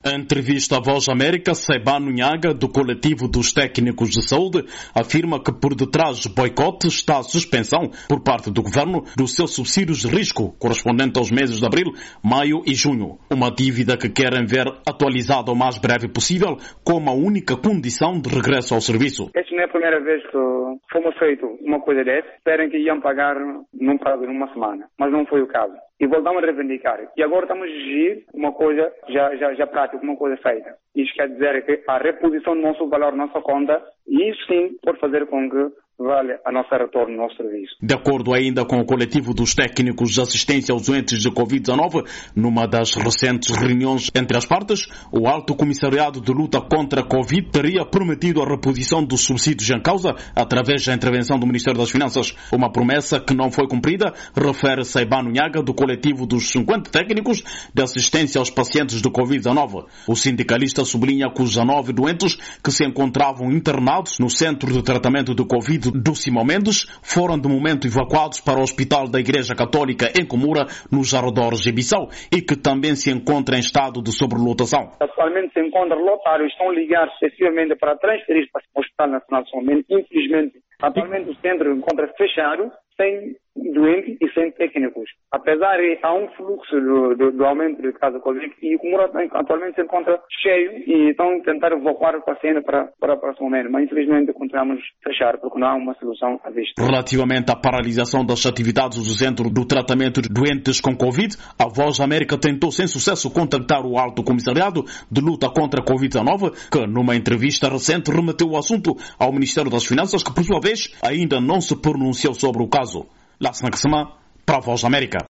Em entrevista à Voz América, Seibano Nhaga, do coletivo dos técnicos de saúde, afirma que por detrás do boicote está a suspensão por parte do governo dos seus subsídios de risco, correspondente aos meses de abril, maio e junho. Uma dívida que querem ver atualizada o mais breve possível, como a única condição de regresso ao serviço. Esta não é a primeira vez que fomos feito uma coisa dessa. Esperem que iam pagar num prazo de uma semana, mas não foi o caso. E voltamos a reivindicar. E agora estamos a exigir uma coisa já prática, uma coisa feita. Isto quer dizer que a reposição do nosso valor, nossa conta, e isso sim pode fazer com que vale a nossa retorno no nosso serviço. De acordo ainda com o coletivo dos técnicos de assistência aos doentes de Covid-19, numa das recentes reuniões entre as partes, o Alto Comissariado de Luta contra a Covid teria prometido a reposição dos subsídios em causa através da intervenção do Ministério das Finanças. Uma promessa que não foi cumprida, refere Seibano Nhaga, do coletivo dos 50 técnicos de assistência aos pacientes de Covid-19. O sindicalista sublinha que os 19 doentes que se encontravam internados no Centro de Tratamento de Covid do Simão Mendes foram de momento evacuados para o Hospital da Igreja Católica em Comura, nos arredores de Bissau, e que também se encontra em estado de sobrelotação. Atualmente se encontra lotado, estão ligados excessivamente para transferir para o Hospital Nacional de São Mendes. Infelizmente, atualmente o centro encontra fechado, sem doentes e sem técnicos. Apesar de há um fluxo do aumento de casos Covid, e o Comura atualmente se encontra cheio e estão a tentar evacuar o paciente para São Mendes, mas infelizmente continuamos a fechar porque não há uma solução à vista. Relativamente à paralisação das atividades do Centro do Tratamento de Doentes com Covid, a Voz América tentou sem sucesso contactar o Alto Comissariado de Luta contra a Covid-19, que numa entrevista recente remeteu o assunto ao Ministério das Finanças, que por sua vez ainda não se pronunciou sobre o caso. Lassana Kassama, para a Voz América.